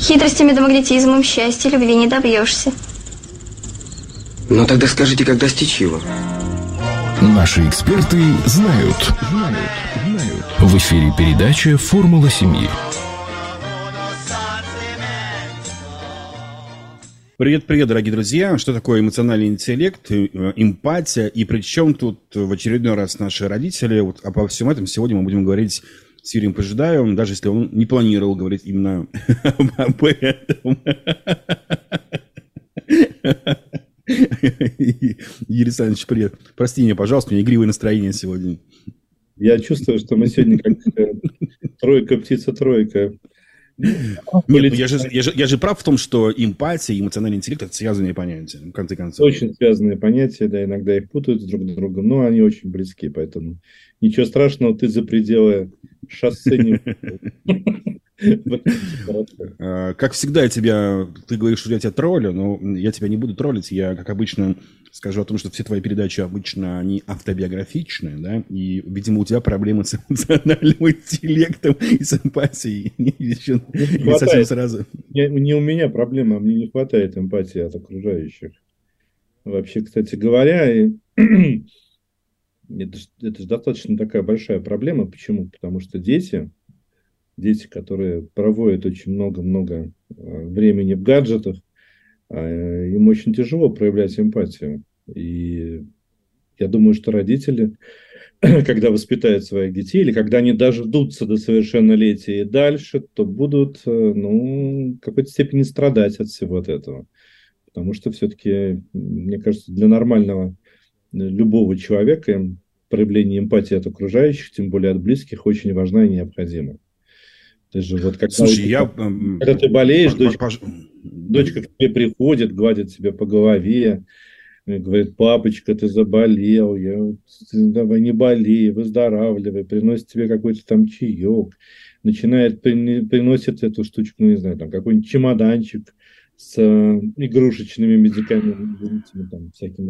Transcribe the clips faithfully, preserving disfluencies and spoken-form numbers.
Хитростями да магнетизмом счастья любви не добьешься. Ну тогда скажите, как достичь его? Наши эксперты знают. Знают. Знают. В эфире передача «Формула семьи». Привет-привет, дорогие друзья. Что такое эмоциональный интеллект, эмпатия? И причем тут в очередной раз наши родители? Вот обо всем этом сегодня мы будем говорить с Юрием Пожидаевым, даже если он не планировал говорить именно об этом. Юрий Александрович, привет. Прости меня, пожалуйста, у меня игривое настроение сегодня. Я чувствую, что мы сегодня как тройка, птица-тройка. Нет, ну я, же, я, же, я же прав в том, что эмпатия и эмоциональный интеллект – это связанные понятия, в конце концов. Очень связанные понятия, да, иногда их путают друг с другом, но они очень близки, поэтому ничего страшного, ты за пределы шоссе не... Как всегда, я тебя, ты говоришь, что я тебя троллю, но я тебя не буду троллить. Я, как обычно, скажу о том, что все твои передачи обычно они автобиографичные, да, и, видимо, у тебя проблемы с эмоциональным интеллектом и с эмпатией. Еще не совсем сразу. Не, не у меня проблема, мне не хватает эмпатии от окружающих. Вообще, кстати говоря, это же, это же достаточно такая большая проблема. Почему? Потому что дети... Дети, которые проводят очень много-много времени в гаджетах, им очень тяжело проявлять эмпатию. И я думаю, что родители, когда воспитают своих детей, или когда они дождутся до совершеннолетия и дальше, то будут, ну, в какой-то степени страдать от всего от этого. Потому что все-таки, мне кажется, для нормального любого человека проявление эмпатии от окружающих, тем более от близких, очень важна и необходима. Ты же вот когда, Слушай, у, я... когда ты болеешь, Пож... дочка, Пож... дочка к тебе приходит, гладит тебя по голове, говорит: папочка, ты заболел, я... давай не болей, выздоравливай, приносит тебе какой-то там чаек, начинает, приносит эту штучку, ну не знаю, там какой-нибудь чемоданчик с игрушечными медикаментами, там, всякими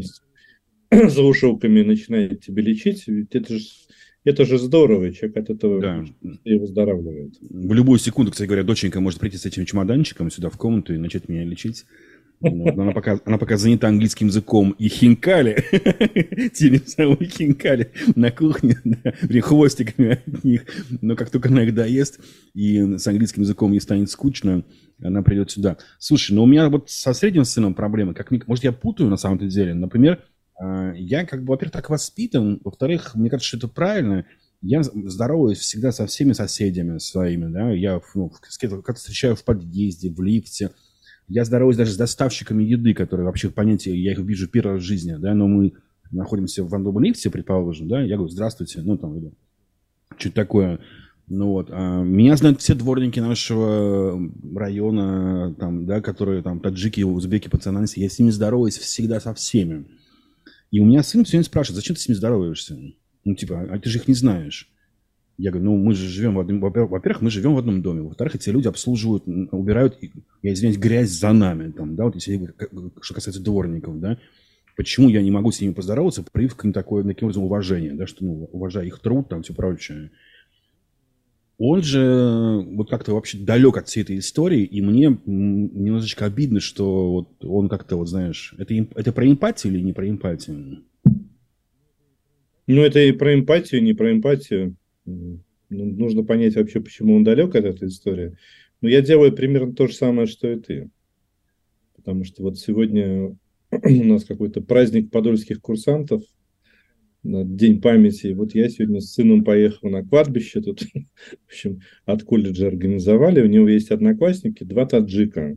заушевками, начинает тебя лечить, ведь это же... Это же здорово, человек от этого да. и выздоравливает. В любую секунду, кстати говоря, доченька может прийти с этим чемоданчиком сюда в комнату и начать меня лечить. Вот. Она, пока, она пока занята английским языком и хинкали, теми самыми хинкали на кухне, да, хвостиками от них. Но как только она их доест и с английским языком ей станет скучно, она придет сюда. Слушай, ну у меня вот со средним сыном проблемы. Как, может, я путаю на самом-то деле? Например, я, как бы, во-первых, так воспитан, во-вторых, мне кажется, что это правильно. Я здороваюсь всегда со всеми соседями своими, да. Я, ну, как-то встречаю в подъезде, в лифте. Я здороваюсь даже с доставщиками еды, которые вообще понятие, я их вижу первый раз в жизни, да. Но мы находимся в одном лифте, предположим, да. Я говорю: здравствуйте, ну там, или что-то такое. Ну вот, а меня знают все дворники нашего района, там, да, которые там таджики, узбеки по национальности. Я с ними здороваюсь всегда со всеми. И у меня сын все время спрашивает: зачем ты с ними здороваешься? Ну, типа, а ты же их не знаешь. Я говорю: ну, мы же живем в одном... Во-первых, мы живем в одном доме. Во-вторых, эти люди обслуживают, убирают, я извиняюсь, грязь за нами. Там, да, вот если, что касается дворников, да. Почему я не могу с ними поздороваться, проявив к ним такое, таким образом, уважение, да, что, ну, уважая их труд, там, все прочее. Он же вот как-то вообще далек от всей этой истории, и мне немножечко обидно, что вот он как-то, вот знаешь, это, это про эмпатию или не про эмпатию? Ну, это и про эмпатию, не про эмпатию. Ну, нужно понять вообще, почему он далек от этой истории. Но я делаю примерно то же самое, что и ты. Потому что вот сегодня у нас какой-то праздник подольских курсантов, День памяти. И вот я сегодня с сыном поехал на кладбище. Тут, в общем, от колледжа организовали. У него есть одноклассники, два таджика.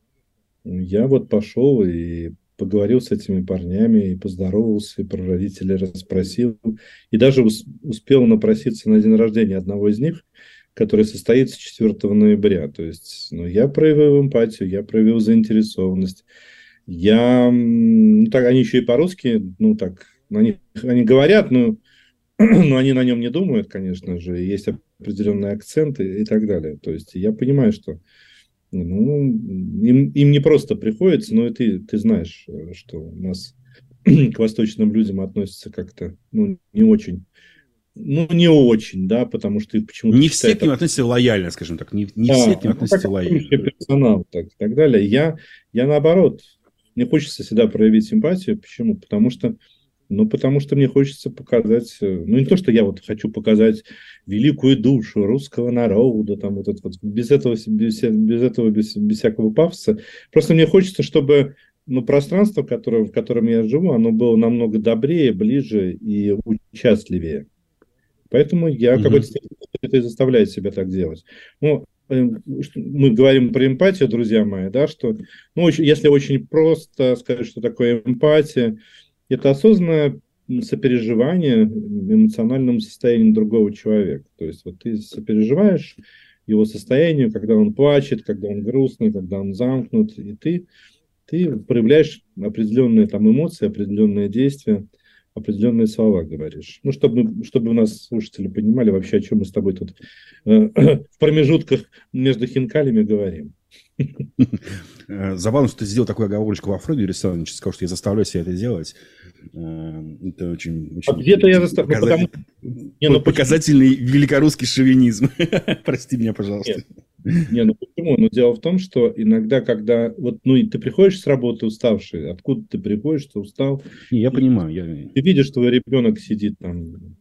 Я вот пошел и поговорил с этими парнями, и поздоровался, и про родителей расспросил. И даже успел напроситься на день рождения одного из них, который состоится четвёртого ноября. То есть, ну, я проявил эмпатию, я проявил заинтересованность. Я... Ну, так, они еще и по-русски, ну, так... Они, они говорят, но, но они на нем не думают, конечно же. Есть определенные акценты и так далее. То есть я понимаю, что ну, им, им не просто приходится, но и ты, ты знаешь, что у нас к восточным людям относятся как-то ну, не очень ну, не очень, да, потому что их почему-то Не все считают... к ним относятся лояльно, скажем так. Не, не Да, все к ним ну, относятся как лояльно. персонал, так, и так далее. Я, я наоборот, мне хочется всегда проявить симпатию. Почему? Потому что, ну, потому что мне хочется показать, э, ну, не то, что я вот хочу показать великую душу русского народа, там, вот это вот, без этого, без, без этого, без, без всякого пафоса. Просто мне хочется, чтобы, ну, пространство, которое, в котором я живу, оно было намного добрее, ближе и участливее. Поэтому я в Мгм. какой-то степени это и заставляет себя так делать. Ну, э, что- мы говорим про эмпатию, друзья мои, да, что, ну, очень- если очень просто сказать, что такое эмпатия, это осознанное м, сопереживание эмоциональному состоянию другого человека. То есть вот ты сопереживаешь его состоянию, когда он плачет, когда он грустный, когда он замкнут, и ты, ты проявляешь определенные там эмоции, определенные действия, определенные слова говоришь. Ну, чтобы, чтобы у нас слушатели понимали вообще, о чем мы с тобой тут э, в промежутках между хинкалями говорим. Э, Забавно, что ты сделал такую оговорочку во Фройде, Юрий Александрович, сказал, что я заставляю себя это делать. Э, Это очень, А очень где-то я заставляю... Ну, показатель- потому... Не, ну, показательный великорусский шовинизм. Прости меня, пожалуйста. Нет. Не, ну почему? Ну, дело в том, что иногда, когда... Вот, ну, и ты приходишь с работы уставший, откуда ты приходишь, ты устал, Не, я и понимаю. Я... ты видишь, твой ребенок сидит там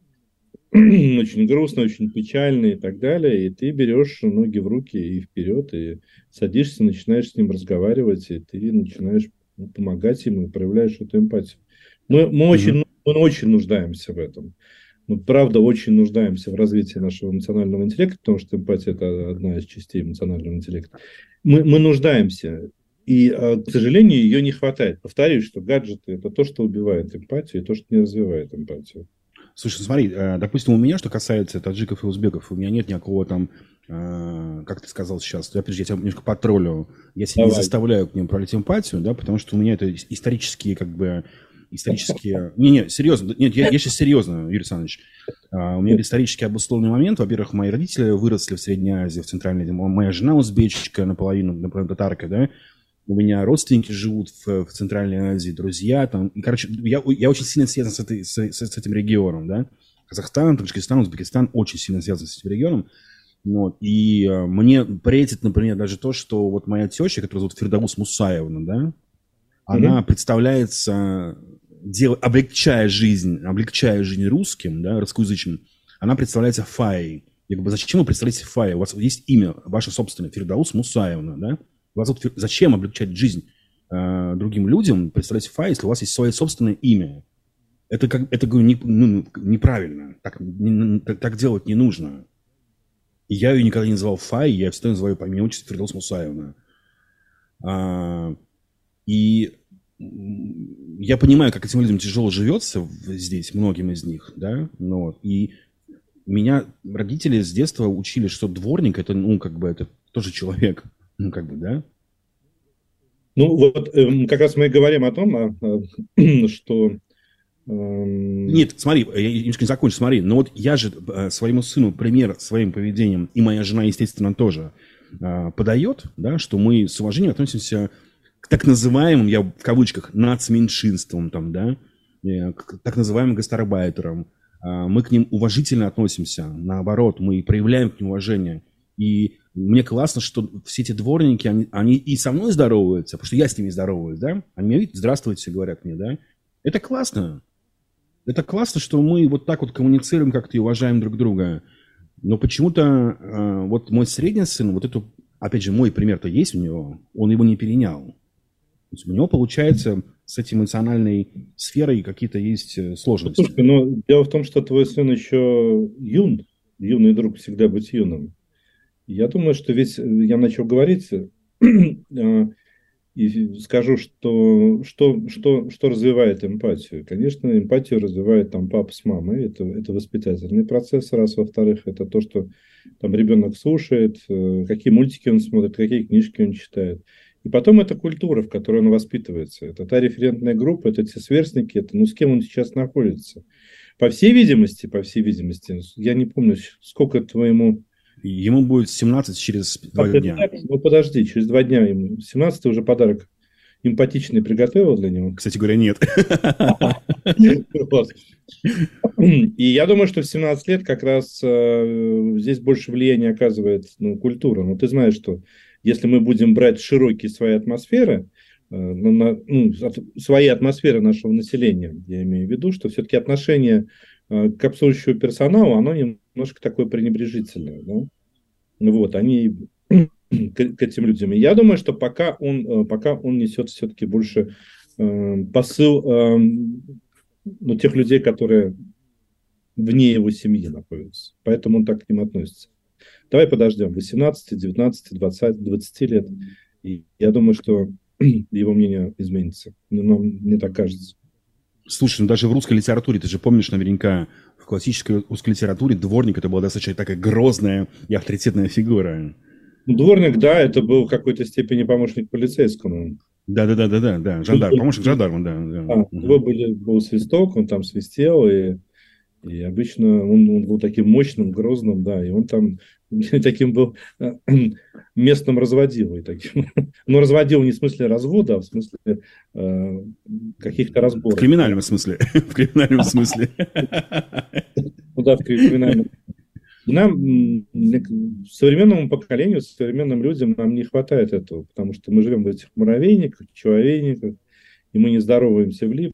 очень грустно, очень печально и так далее, и ты берешь ноги в руки и вперед, и садишься, начинаешь с ним разговаривать, и ты начинаешь ну, помогать ему и проявляешь эту эмпатию. Мы, мы, очень, Мгм. мы очень нуждаемся в этом. Мы, правда, очень нуждаемся в развитии нашего эмоционального интеллекта, потому что эмпатия – это одна из частей эмоционального интеллекта. Мы, мы нуждаемся, и, а, к сожалению, ее не хватает. Повторюсь, что гаджеты – это то, что убивает эмпатию, и то, что не развивает эмпатию. Слушай, смотри, э, допустим, у меня, что касается таджиков и узбеков, у меня нет никакого там, э, как ты сказал сейчас, я, подожди, я тебя немножко потроллю, я себя не Давай. заставляю к ним проявлять эмпатию, да, потому что у меня это ис- исторические, как бы, исторические... Не-не, серьезно, нет, я, я сейчас серьезно, Юрий Александрович. А, у меня исторически обусловленный момент. Во-первых, мои родители выросли в Средней Азии, в Центральной Азии. Моя жена узбечка, наполовину, наполовину татарка, да. У меня родственники живут в, в Центральной Азии, друзья там. И, короче, я, я очень сильно связан с, этой, с, с, с этим регионом, да. Казахстан, Таджикистан, Узбекистан очень сильно связан с этим регионом. Вот. И э, мне претит, например, даже то, что вот моя теща, которая зовут Фирдаус Мусаевна, да, она Мгм. представляется, дел, облегчая жизнь, облегчая жизнь русским, да, русскоязычным, она представляется Фаей. Я говорю, зачем вы представляете Фаей? У вас есть имя, ваше собственное, Фирдаус Мусаевна, да? У вас вот фир- зачем облегчать жизнь э, другим людям, представлять Фаей, если у вас есть свое собственное имя? Это, как, это говорю, не, ну, неправильно. Так, не- так, так делать не нужно. И я ее никогда не называл Фаей, я всегда называю ее по имени отчеству Фирдаус Мусаевна. А, И м, я понимаю, как этим людям тяжело живется в- здесь, многим из них, да, ну, вот. И меня родители с детства учили, что дворник это, ну, как бы, это тоже человек, ну, как бы, да. Ну, вот эм, как раз мы и говорим о том, а, а, что... эм, Нет, смотри, я немножко не закончу, смотри, но вот я же э, своему сыну пример своим поведением, и моя жена, естественно, тоже э, подает, да, что мы с уважением относимся к так называемым, я в кавычках, нацменьшинствам, там, да, э, к так называемым гастарбайтерам. Э, мы к ним уважительно относимся, наоборот, мы проявляем к ним уважение. И мне классно, что все эти дворники, они, они и со мной здороваются, потому что я с ними здороваюсь, да, они мне видят, здравствуйте, говорят мне, да. Это классно. Это классно, что мы вот так вот коммуницируем как-то и уважаем друг друга. Но почему-то э, вот мой средний сын, вот эту, опять же, мой пример-то есть у него, он его не перенял. То есть у него, получается, с этой эмоциональной сферой какие-то есть э, сложности. Слушай, но дело в том, что твой сын еще юн, юный друг всегда быть юным. Я думаю, что ведь я начал говорить э, и скажу, что, что, что, что развивает эмпатию. Конечно, эмпатию развивает там папа с мамой. Это, это воспитательный процесс, раз. Во-вторых, это то, что там ребенок слушает, э, какие мультики он смотрит, какие книжки он читает. И потом это культура, в которой он воспитывается. Это та референтная группа, это те сверстники, это ну с кем он сейчас находится. По всей видимости, по всей видимости, я не помню, сколько твоему... Ему будет семнадцать через два А, дня. Ну, подожди, через два дня ему. семнадцатый уже подарок эмпатичный приготовил для него? Кстати говоря, нет. Вот. И я думаю, что в семнадцать лет как раз э, здесь больше влияния оказывает ну, культура. Но ты знаешь, что если мы будем брать широкие свои атмосферы, э, на, ну, от, свои атмосферы нашего населения, я имею в виду, что все-таки отношение э, к обслуживающему персоналу, оно немножко такое пренебрежительное. Да? Вот, они к, к этим людям. И я думаю, что пока он, э, пока он несет все-таки больше э, посыл э, ну, тех людей, которые вне его семьи находятся. Поэтому он так к ним относится. Давай подождем. восемнадцать, девятнадцать, двадцать, двадцать лет. И я думаю, что его мнение изменится. Но нам, мне так кажется. Слушай, ну даже в русской литературе, ты же помнишь наверняка, в классической русской литературе дворник это была достаточно такая грозная и авторитетная фигура. Ну, дворник, да, это был в какой-то степени помощник полицейскому. Да-да-да-да, да, жандарм, помощник жандарма, да. да. А, у него были, был свисток, он там свистел, и, и обычно он, он был таким мощным, грозным, да, и он там таким был местным разводилой. Таким. Ну, разводил не в смысле развода, а в смысле э, каких-то разборов. В криминальном смысле. В криминальном смысле. Ну да, в криминальном. Нам, современному поколению, современным людям нам не хватает этого, потому что мы живем в этих муравейниках, человейниках, и мы не здороваемся в лип.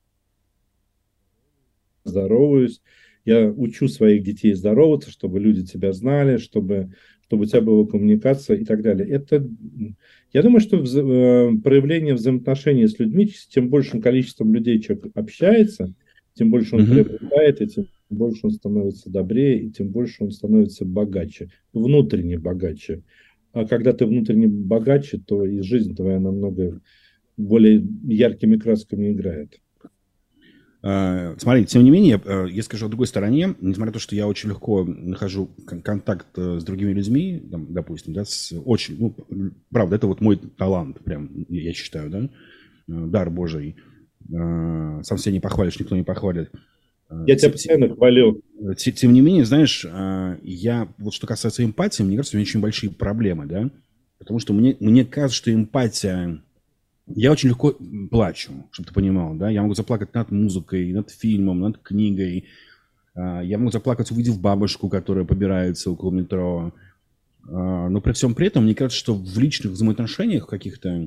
Здороваюсь. Я учу своих детей здороваться, чтобы люди тебя знали, чтобы, чтобы у тебя была коммуникация и так далее. Это, я думаю, что вза- проявление взаимоотношений с людьми, с тем большим количеством людей человек общается, тем больше он Мгм. приобретает, и тем больше он становится добрее, и тем больше он становится богаче, внутренне богаче. А когда ты внутренне богаче, то и жизнь твоя намного более яркими красками играет. А, Смотри, тем не менее, э, я скажу о другой стороне, несмотря на то, что я очень легко нахожу кон- контакт э, с другими людьми, там, допустим, да, с очень, ну, правда, это вот мой талант, прям, я я считаю, да, э, дар Божий. Э, Сам себя не похвалишь, никто не похвалит. Э, Я тебя те- те- постоянно хвалю. те- Тем не менее, знаешь, э, я, вот что касается эмпатии, мне кажется, у меня очень большие проблемы, да, потому что мне, мне кажется, что эмпатия... Я очень легко плачу, чтобы ты понимал, да. Я могу заплакать над музыкой, над фильмом, над книгой. А, Я могу заплакать, увидев бабушку, которая побирается около метро. А, Но при всем при этом, мне кажется, что в личных взаимоотношениях каких-то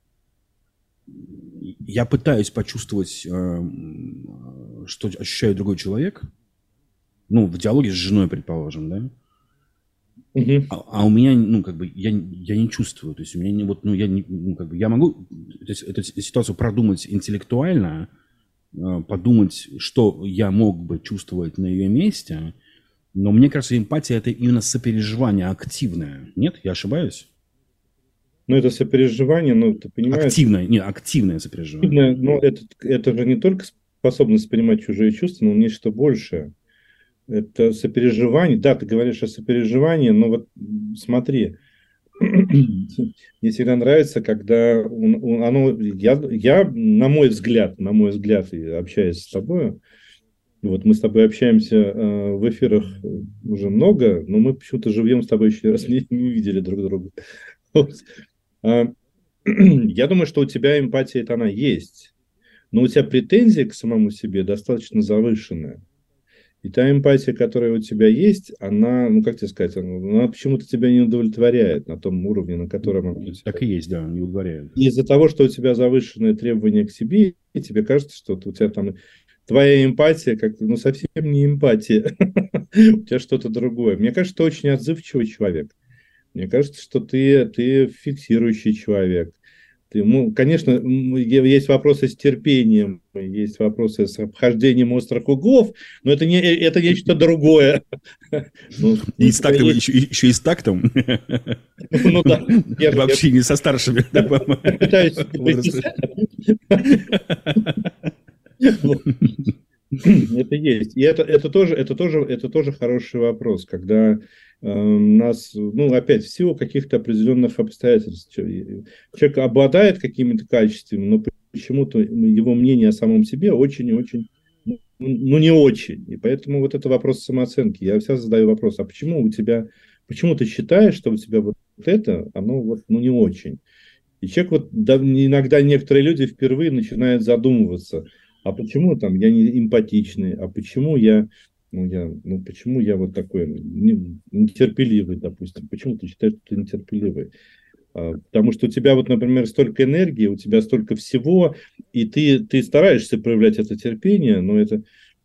я пытаюсь почувствовать, э, м, что ощущает другой человек. Ну, в диалоге с женой, предположим, да. Мгм. А, а у меня, ну, как бы, я, я не чувствую. То есть у меня не вот, ну, я не, ну, как бы, я могу то есть, эту ситуацию продумать интеллектуально, э, подумать, что я мог бы чувствовать на ее месте, но мне кажется, эмпатия – это именно сопереживание активное. Нет? Я ошибаюсь? Ну, это сопереживание, ну, ты понимаешь, Активное, не, активное сопереживание. активное, но это, это же не только способность понимать чужие чувства, но нечто большее. Это сопереживание. Да, ты говоришь о сопереживании, но вот м, смотри, мне всегда нравится, когда он- он- оно, я, я, на мой взгляд, на мой взгляд, и общаясь с тобой, вот мы с тобой общаемся э, в эфирах уже много, но мы почему-то живьем с тобой еще раз не, не видели друг друга. Вот. А, Я думаю, что у тебя эмпатия, это она есть, но у тебя претензия к самому себе достаточно завышенная. И та эмпатия, которая у тебя есть, она, ну как тебе сказать, она, она почему-то тебя не удовлетворяет на том уровне, на котором она у тебя. Так и есть, да, не удовлетворяет. И из-за того, что у тебя завышенные требования к себе, и тебе кажется, что у тебя там твоя эмпатия, как ну совсем не эмпатия, у тебя что-то другое. Мне кажется, ты очень отзывчивый человек. Мне кажется, что ты, ты фиксирующий человек. Ты, ну, конечно, м, е- есть вопросы с терпением, есть вопросы с обхождением острых углов, но это, не, это нечто другое. Ну, И у с тебя тактом, есть- еще, еще и с тактом. ну да, я же- В общении со старшими. я пытаюсь притесать. Вот. Это есть. И это, это, тоже, это, тоже, это тоже хороший вопрос, когда э, нас, ну, опять, в силу каких-то определенных обстоятельств, че- человек обладает какими-то качествами, но почему-то его мнение о самом себе очень и очень, ну, ну, не очень. И поэтому вот это вопрос самооценки. Я всегда задаю вопрос, а почему у тебя, почему ты считаешь, что у тебя вот это, оно вот, ну, не очень? И человек, вот да, иногда некоторые люди впервые начинают задумываться, а почему там я не эмпатичный, а почему я, ну, я, ну, почему я вот такой не- нетерпеливый, допустим, почему ты считаешь, что ты нетерпеливый? А, Потому что у тебя вот, например, столько энергии, у тебя столько всего, и ты, ты стараешься проявлять это терпение, но это,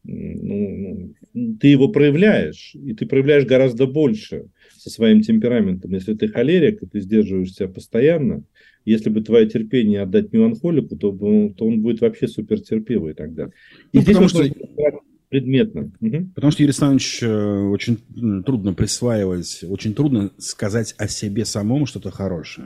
ну, ну, ты его проявляешь, и ты проявляешь гораздо больше со своим темпераментом. Если ты холерик, и ты сдерживаешь себя постоянно, если бы твое терпение отдать меланхолику, то, бы- то он будет вообще супертерпеливый тогда. И Ну, здесь потому вот что, нужно брать предметно. Мгм. потому что Юрий Александрович, э, очень м, трудно присваивать, очень трудно сказать о себе самому что-то хорошее.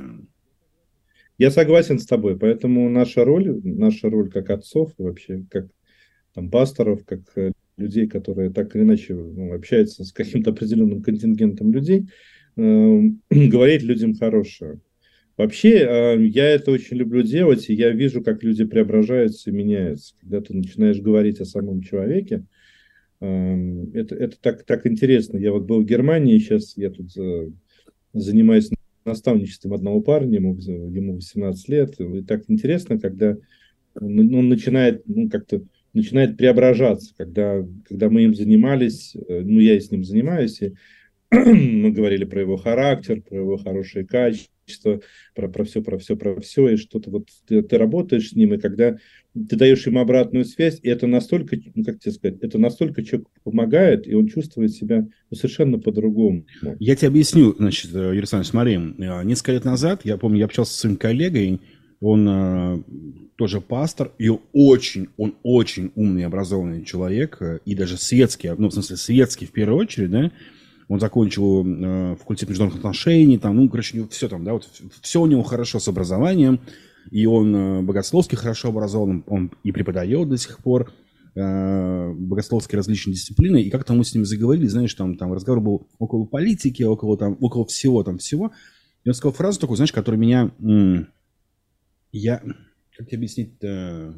Я согласен с тобой, поэтому наша роль, наша роль как отцов, и вообще как там, пасторов, как э, людей, которые так или иначе ну, общаются с каким-то определенным контингентом людей, э, говорить людям хорошее. Вообще, э, я это очень люблю делать, и я вижу, как люди преображаются и меняются. Когда ты начинаешь говорить о самом человеке, э, это, это так, так интересно. Я вот был в Германии, сейчас я тут э, занимаюсь наставничеством одного парня, ему, ему восемнадцать лет, и так интересно, когда он, он начинает, ну, как-то начинает преображаться, когда, когда мы им занимались, э, ну, я и с ним занимаюсь, и мы говорили про его характер, про его хорошие качества, про, про все, про все, про все, и что-то вот ты, ты работаешь с ним, и когда ты даешь ему обратную связь, и это настолько, ну, как тебе сказать, это настолько человеку помогает, и он чувствует себя ну, совершенно по-другому. Я тебе объясню, значит, э, Юрий Александрович, смотри, э, несколько лет назад, я помню, я общался со своим коллегой, он э, тоже пастор, и очень, он очень умный, образованный человек, э, и даже светский, ну, в смысле, светский в первую очередь, да, он закончил э, факультет международных отношений, там, ну, короче, у него все там, да, вот все у него хорошо с образованием, и он э, богословски хорошо образован, он и преподает до сих пор э, богословские различные дисциплины, и как-то мы с ним заговорили, знаешь, там, там разговор был около политики, около, там, около всего, там, всего, и он сказал фразу такую, знаешь, которая меня, м- я, как тебе объяснить-то,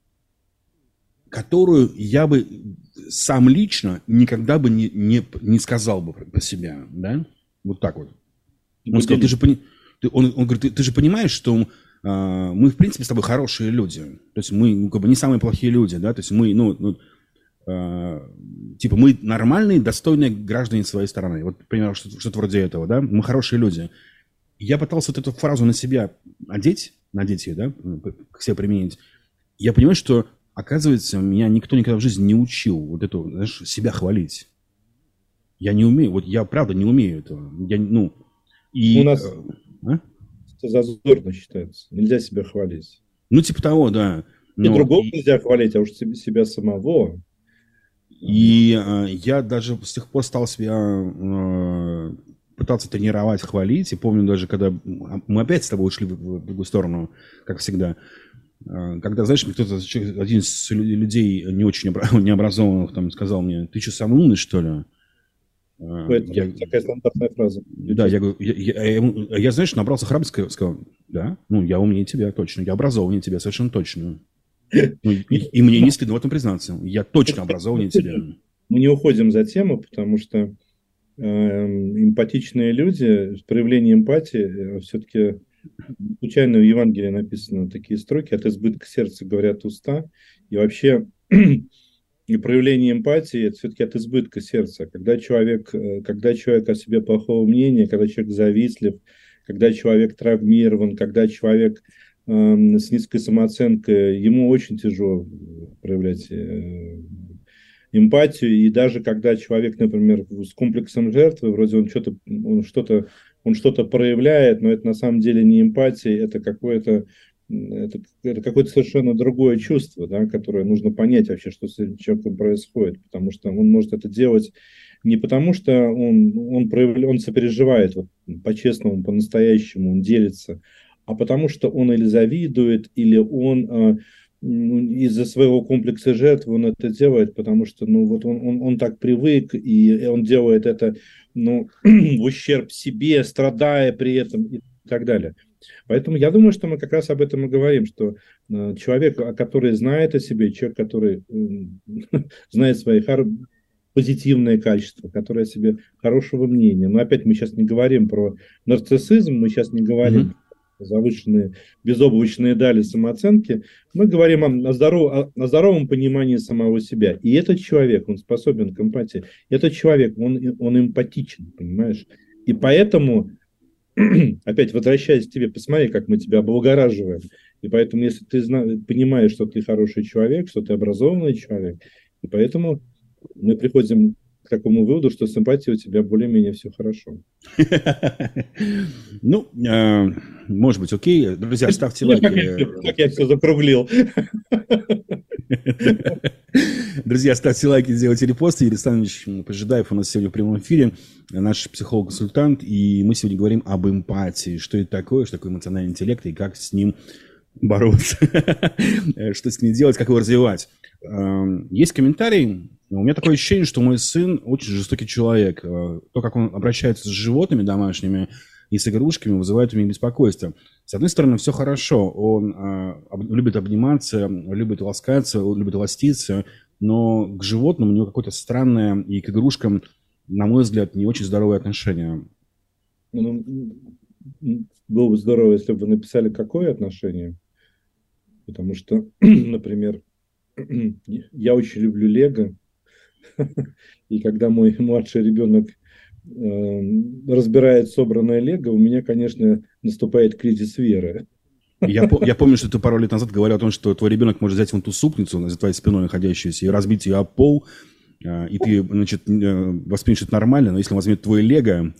которую я бы сам лично никогда бы не, не, не сказал бы про, про себя, да? Вот так вот. Он сказал, ты же пони... ты, он, он говорит, ты, ты же понимаешь, что э, мы, в принципе, с тобой хорошие люди. То есть мы, ну, как бы не самые плохие люди, да? То есть мы, ну, ну э, типа, мы нормальные, достойные граждане своей страны. Вот, примерно, что-то, что-то вроде этого, да? Мы хорошие люди. Я пытался вот эту фразу на себя одеть, надеть ее, да, к себе применить. Я понимаю, что оказывается, меня никто никогда в жизни не учил вот это, знаешь, себя хвалить. Я не умею, вот я правда не умею этого. Я, ну, и, У нас а? это зазорно считается. Нельзя себя хвалить. Ну, типа того, да. И Но, другого и, нельзя хвалить, а уж себе, себя самого. и а, я даже с тех пор стал себя а, пытаться тренировать, хвалить. И помню даже, когда мы опять с тобой ушли в, в другую сторону, как всегда. Когда, знаешь, мне кто-то, один из людей не очень необразованных там сказал мне, ты что, самый умный, что ли? Это я, такая стандартная фраза. Да, я говорю, я, я, я, я, знаешь, набрался храбрости, сказал, да, ну, я умнее тебя, точно, я образованнее тебя, совершенно точно. Ну, и, и мне не стыдно в этом признаться, я точно образованнее тебя. Мы не уходим за тему, потому что э, эмпатичные люди, проявление эмпатии, все-таки случайно в Евангелии написаны такие строки: от избытка сердца говорят уста. И вообще и проявление эмпатии это все-таки от избытка сердца. Когда человек, когда человек о себе плохого мнения, когда человек завистлив, когда человек травмирован, когда человек э, с низкой самооценкой, ему очень тяжело проявлять э, эмпатию. И даже когда человек, например, с комплексом жертвы, вроде он что-то, он что-то он что-то проявляет, но это на самом деле не эмпатия, это какое-то, это, это какое-то совершенно другое чувство, да, которое нужно понять вообще, что с этим человеком происходит, потому что он может это делать не потому, что он, он, проявля, он сопереживает вот, по-честному, по-настоящему, он делится, а потому что он или завидует, или он из-за своего комплекса жертв он это делает, потому что ну, вот он, он, он так привык, и он делает это ну, в ущерб себе, страдая при этом и так далее. Поэтому я думаю, что мы как раз об этом и говорим, что э, человек, который знает о себе, человек, который э, знает свои хор... позитивные качества, который о себе хорошего мнения. Но опять мы сейчас не говорим про нарциссизм, мы сейчас не говорим mm-hmm. завышенные безоблачные дали самооценки, мы говорим о, о, здоров, о, о здоровом понимании самого себя. И этот человек, он способен к эмпатии. Этот человек, он, он эмпатичен, понимаешь? И поэтому, опять возвращаясь к тебе, посмотри, как мы тебя облагораживаем. И поэтому, если ты зна- понимаешь, что ты хороший человек, что ты образованный человек, и поэтому мы приходим к такому выводу, что с эмпатией у тебя более-менее все хорошо. Ну, э, может быть, окей. Друзья, ставьте лайки. Как я все закруглил. Друзья, ставьте лайки, делайте репосты. Юрий Александрович Пожидаев у нас сегодня в прямом эфире, наш психолог-консультант, и мы сегодня говорим об эмпатии. Что это такое, что такое эмоциональный интеллект и как с ним бороться, что с ним делать, как его развивать. Есть комментарий. У меня такое ощущение, что мой сын очень жестокий человек. То, как он обращается с животными домашними и с игрушками, вызывает у меня беспокойство. С одной стороны, все хорошо. Он а, любит обниматься, любит ласкаться, любит ластиться, но к животным у него какое-то странное и к игрушкам, на мой взгляд, не очень здоровое отношение. Ну, было бы здорово, если бы вы написали, какое отношение. Потому что, например, я очень люблю Лего. И когда мой младший ребенок э, разбирает собранное Лего, у меня, конечно, наступает кризис веры. Я, я помню, что ты пару лет назад говорил о том, что твой ребенок может взять вон ту супницу за твоей спиной находящуюся и разбить ее об пол, э, и ты, значит, воспримешь это нормально, но если он возьмет твой Лего,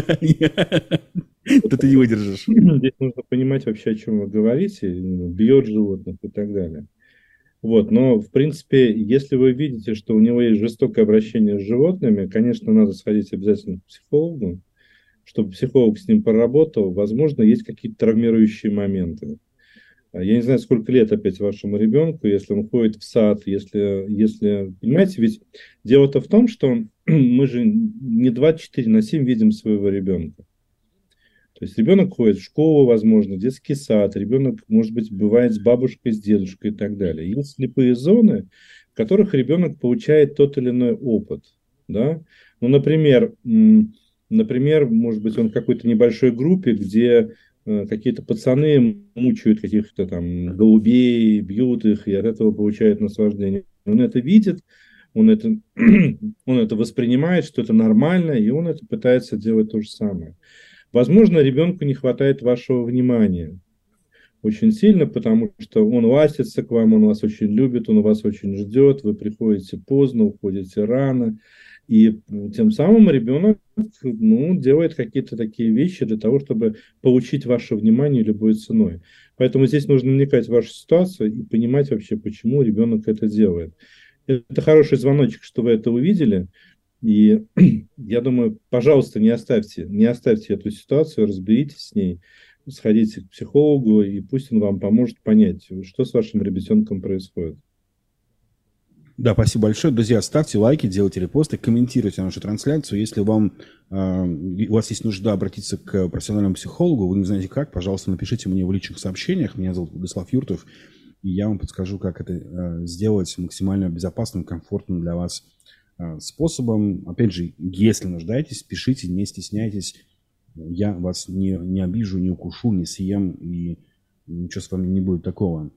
то ты не выдержишь. Здесь нужно понимать вообще, о чем вы говорите, бьет животных и так далее. Вот, но, в принципе, если вы видите, что у него есть жестокое обращение с животными, конечно, надо сходить обязательно к психологу, чтобы психолог с ним поработал. Возможно, есть какие-то травмирующие моменты. Я не знаю, сколько лет опять вашему ребенку, если он ходит в сад, если, если... Понимаете, ведь дело-то в том, что мы же не двадцать четыре на семь видим своего ребенка. То есть ребенок ходит в школу, возможно, детский сад, ребенок, может быть, бывает с бабушкой, с дедушкой и так далее. Есть слепые зоны, в которых ребенок получает тот или иной опыт. Да? Ну, например, например, может быть, он в какой-то небольшой группе, где какие-то пацаны мучают каких-то там голубей, бьют их, и от этого получают наслаждение. Он это видит, он это, он это воспринимает, что это нормально, и он это пытается делать то же самое. Возможно, ребенку не хватает вашего внимания очень сильно, потому что он ластится к вам, он вас очень любит, он вас очень ждет, вы приходите поздно, уходите рано, и тем самым ребенок ну, делает какие-то такие вещи для того, чтобы получить ваше внимание любой ценой. Поэтому здесь нужно вникать в вашу ситуацию и понимать вообще, почему ребенок это делает. Это хороший звоночек, что вы это увидели. И я думаю, пожалуйста, не оставьте, не оставьте эту ситуацию, разберитесь с ней, сходите к психологу, и пусть он вам поможет понять, что с вашим ребятенком происходит. Да, спасибо большое. Друзья, ставьте лайки, делайте репосты, комментируйте нашу трансляцию. Если вам, э, у вас есть нужда обратиться к профессиональному психологу, вы не знаете как, пожалуйста, напишите мне в личных сообщениях. Меня зовут Владислав Юртов, и я вам подскажу, как это э, сделать максимально безопасным, комфортным для вас способом. Опять же, если нуждаетесь, пишите, не стесняйтесь. Я вас не, не обижу, не укушу, не съем, и ничего с вами не будет такого.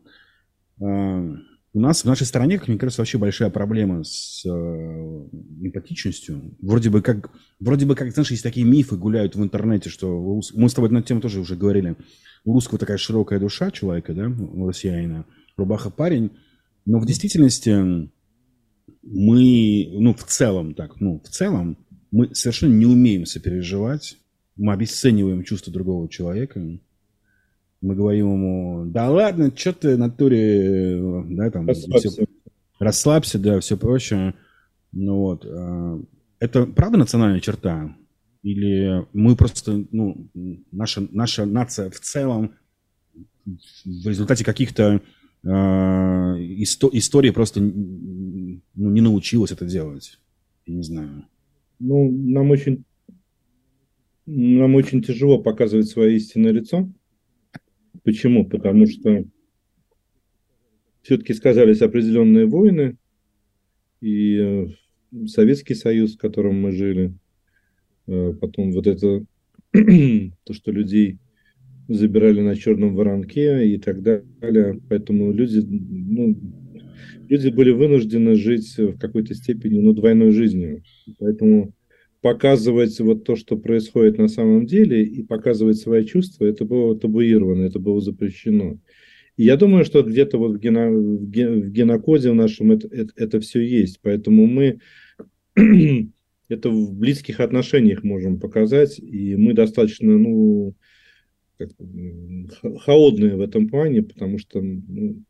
У нас в нашей стране, как мне кажется, вообще большая проблема с эмпатичностью. Вроде бы как, вроде бы как, знаешь, есть такие мифы гуляют в интернете, что мы с тобой на эту тему тоже уже говорили. У русского такая широкая душа человека, да, у россиянина, рубаха парень. Но в действительности мы, ну, в целом так, ну, в целом мы совершенно не умеем сопереживать. Мы обесцениваем чувства другого человека. Мы говорим ему, да ладно, что ты в натуре, да, там, Расслабься. Все, расслабься, да, все прочее. Ну вот, это правда национальная черта? Или мы просто, ну, наша, наша нация в целом в результате каких-то э, исто- историй просто ну, не научилась это делать? Я не знаю. Ну, нам очень, нам очень тяжело показывать свое истинное лицо. Почему? Потому что все-таки сказались определенные войны, и э, Советский Союз, в котором мы жили, э, потом вот это, то, что людей забирали на черном воронке и так далее. Поэтому люди, ну, люди были вынуждены жить в какой-то степени, ну, двойной жизнью. Поэтому показывать вот то, что происходит на самом деле, и показывать свои чувства, это было табуировано, это было запрещено. И я думаю, что где-то вот в, гено, в, ген, в генокоде в нашем это, это, это все есть. Поэтому мы это в близких отношениях можем показать, и мы достаточно, ну, как, холодные в этом плане, потому что, ну,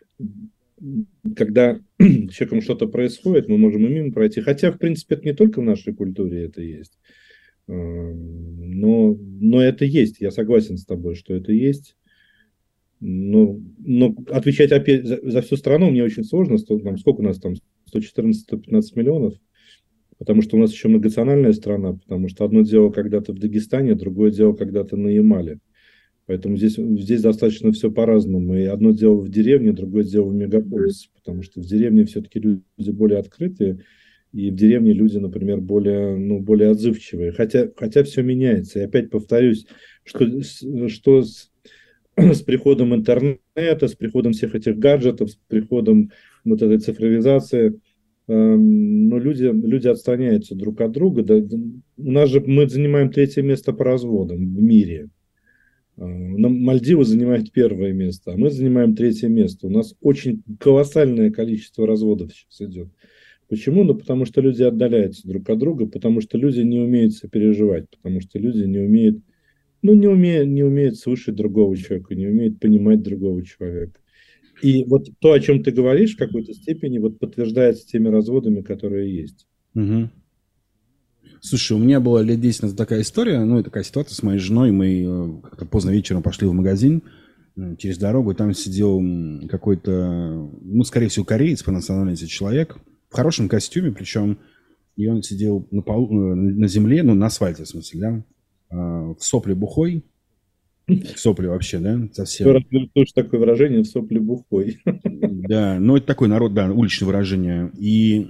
когда с человеком что-то происходит, мы можем и мимо пройти. Хотя, в принципе, это не только в нашей культуре это есть. Но, но это есть. Я согласен с тобой, что это есть. Но, но отвечать опять за, за всю страну мне очень сложно. Сто, там, сколько у нас там? сто четырнадцать - сто пятнадцать миллионов. Потому что у нас еще многонациональная страна. Потому что одно дело когда-то в Дагестане, другое дело когда-то на Ямале. Поэтому здесь, здесь достаточно все по-разному. И одно дело в деревне, другое дело в мегаполисе. Потому что в деревне все-таки люди более открытые. И в деревне люди, например, более, ну, более отзывчивые. Хотя, хотя все меняется. И опять повторюсь, что, что с, с приходом интернета, с приходом всех этих гаджетов, с приходом вот этой цифровизации, э, ну, люди, люди отстраняются друг от друга. Да, у нас же мы занимаем третье место по разводам в мире. Мальдивы занимают первое место, а мы занимаем третье место. У нас очень колоссальное количество разводов сейчас идет. Почему? Ну, потому что люди отдаляются друг от друга, потому что люди не умеют сопереживать, потому что люди не умеют, ну, не умеют, не умеют слышать другого человека, не умеют понимать другого человека. И вот то, о чем ты говоришь, в какой-то степени вот подтверждается теми разводами, которые есть. Угу. Слушай, у меня была лет десять назад такая история, ну, и такая ситуация с моей женой. Мы как-то поздно вечером пошли в магазин через дорогу, и там сидел какой-то, ну, скорее всего, кореец по национальности человек, в хорошем костюме, причем, и он сидел на, полу, на земле, ну, на асфальте, в смысле, да, в сопле бухой, в сопле вообще, да, совсем. Тоже такое выражение, в сопле бухой. Да, ну, это такой народ, да, уличное выражение, и...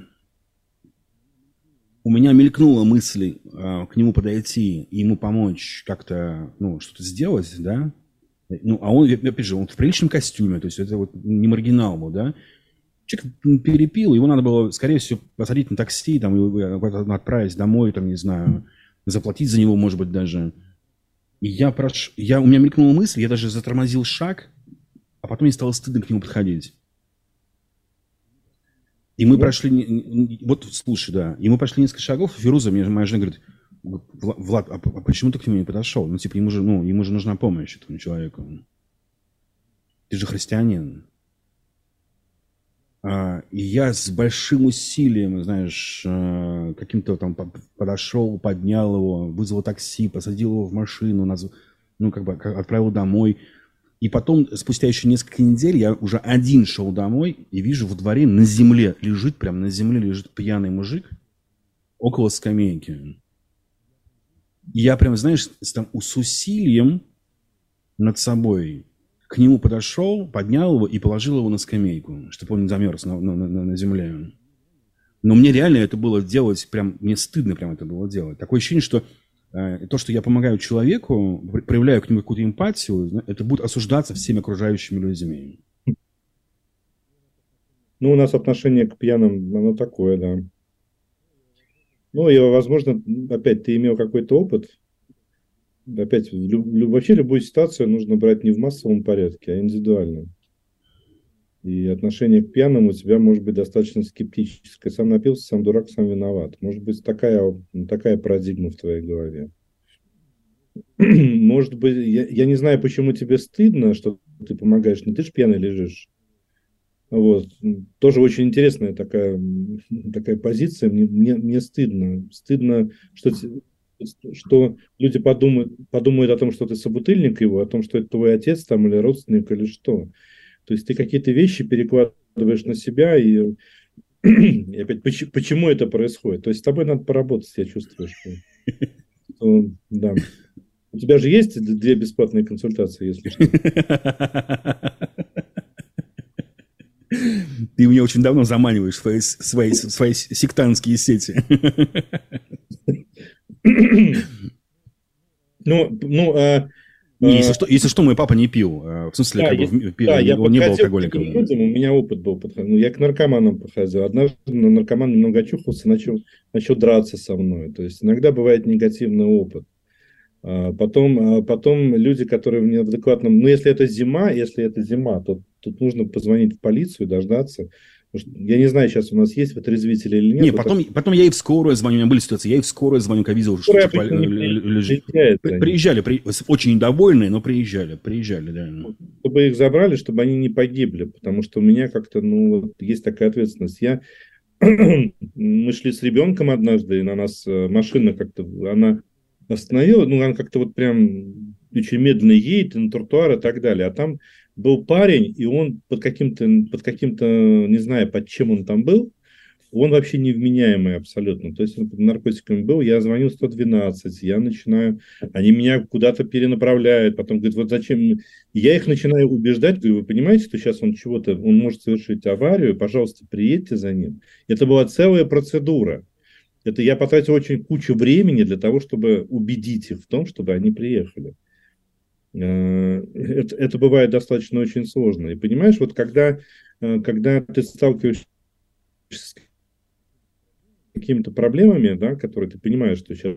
У меня мелькнула мысль э, к нему подойти и ему помочь как-то, ну, что-то сделать, да. Ну, а он, опять же, он в приличном костюме, то есть это вот не маргинал был, да. Человек перепил, его надо было, скорее всего, посадить на такси, там, и отправить домой, там, не знаю, заплатить за него, может быть, даже. И я прош... я, у меня мелькнула мысль, я даже затормозил шаг, а потом мне стало стыдно к нему подходить. И мы вот. прошли, вот слушай, да, и мы прошли несколько шагов, и Фируза, мне, моя жена говорит: Влад, а почему ты к нему не подошел? Ну, типа, ему же, ну, ему же нужна помощь этому человеку. Ты же христианин. А, и я с большим усилием, знаешь, каким-то там подошел, поднял его, вызвал такси, посадил его в машину, ну, как бы отправил домой. И потом, спустя еще несколько недель, я уже один шел домой и вижу во дворе на земле лежит, прям на земле лежит пьяный мужик около скамейки. И я прям, знаешь, с, там, с усилием над собой к нему подошел, поднял его и положил его на скамейку, чтобы он не замерз на, на, на, на земле. Но мне реально это было делать, прям, мне стыдно прям это было делать. Такое ощущение, что то, что я помогаю человеку, проявляю к нему какую-то эмпатию, это будет осуждаться всеми окружающими людьми. Ну, у нас отношение к пьяным, оно такое, да. Ну, и, возможно, опять, ты имел какой-то опыт. Опять, люб, вообще любую ситуацию нужно брать не в массовом порядке, а индивидуально. И отношение к пьяным у тебя может быть достаточно скептическое. Сам напился, сам дурак, сам виноват. Может быть, такая, такая парадигма в твоей голове. Может быть, я, я не знаю, почему тебе стыдно, что ты помогаешь. Не ты же пьяный лежишь. Вот. Тоже очень интересная такая, такая позиция. Мне, мне, мне стыдно. Стыдно, что, что люди подумают, подумают о том, что ты собутыльник его, о том, что это твой отец там, или родственник, или что. То есть ты какие-то вещи перекладываешь на себя, и, и опять, почему, почему это происходит? То есть с тобой надо поработать, я чувствую, что, что да. У тебя же есть две бесплатные консультации, если что. Ты меня очень давно заманиваешь в свои, свои, свои сектантские сети. Ну, ну а Не, если, что, если что, мой папа не пил. В смысле, да, как я, бы, пил, да, я он не был подходил алкоголиком. к таким людям, у меня опыт был. Ну, я к наркоманам подходил. Однажды наркоман немного очухался, начал, начал драться со мной. То есть иногда бывает негативный опыт. А потом, а потом люди, которые в неадекватном... Ну, если это зима, если это зима, то тут нужно позвонить в полицию, дождаться. Я не знаю, сейчас у нас есть вытрезвители или нет. Не, вот потом, это... потом я и в скорую звоню, у меня были ситуации, я и в скорую звоню, когда видел, что типа, лежит. Приезжали, при... очень недовольные, но приезжали, приезжали, да. Чтобы их забрали, чтобы они не погибли, потому что у меня как-то, ну, вот, есть такая ответственность. Я... Мы шли с ребенком однажды, и на нас машина как-то, она остановила, ну, она как-то вот прям очень медленно едет, на тротуар и так далее, а там был парень, и он под каким-то, под каким-то, не знаю, под чем он там был, он вообще невменяемый абсолютно. То есть он под наркотиками был, я звоню сто двенадцать, я начинаю, они меня куда-то перенаправляют, потом говорят, вот зачем? Я их начинаю убеждать, говорю, вы понимаете, что сейчас он чего-то, он может совершить аварию, пожалуйста, приедьте за ним. Это была целая процедура. Это я потратил очень кучу времени для того, чтобы убедить их в том, чтобы они приехали. Это, это бывает достаточно очень сложно. И понимаешь, вот когда, когда ты сталкиваешься с какими-то проблемами, да, которые ты понимаешь, что сейчас